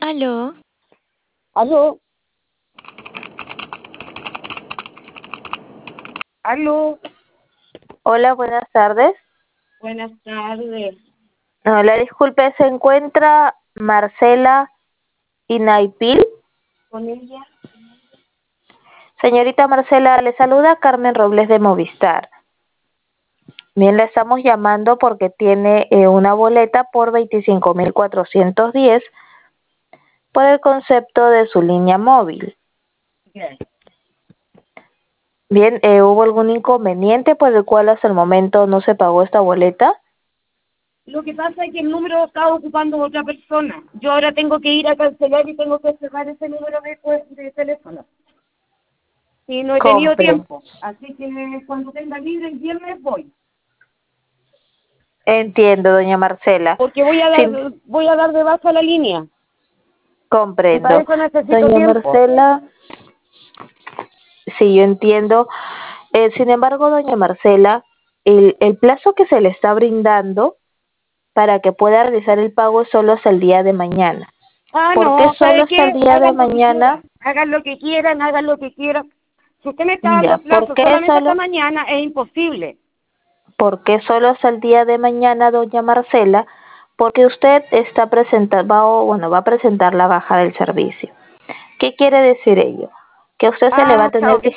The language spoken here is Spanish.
Aló, Aló, aló, Hola, buenas tardes. buenas tardes. Hola, disculpe, ¿se encuentra Marcela Inaipil? ¿Con ella? Señorita Marcela, le saluda Carmen Robles de Movistar. Bien, le estamos llamando porque tiene una boleta por 25.410 por el concepto de su línea móvil. Bien. Bien, ¿hubo algún inconveniente por el cual hasta el momento no se pagó esta boleta? Lo que pasa es que el número está ocupando otra persona. Yo ahora tengo que ir a cancelar y tengo que cerrar ese número de teléfono. Y no he tenido Compre. tiempo. Así que cuando tenga libre el viernes voy. Entiendo, doña Marcela. Porque Sí, voy a dar de baja la línea. Y para comprendo. eso necesito Doña tiempo. Marcela, sí, yo entiendo. Sin embargo, doña Marcela, el plazo que se le está brindando para que pueda realizar el pago es solo hasta el día de mañana. Ah, ¿Por qué no, solo ¿sabe hasta el qué? día de Hagan lo que mañana? quieran. Hagan lo que quieran, hagan lo que quieran. Si usted me está Ya, dando ¿por plazo qué solamente hasta solo? mañana, es imposible. ¿Por qué solo hasta el día de mañana, doña Marcela? Porque usted está presentando, bueno, va a presentar la baja del servicio. ¿Qué quiere decir ello? Que a usted se le va a Ah, chao, tener que que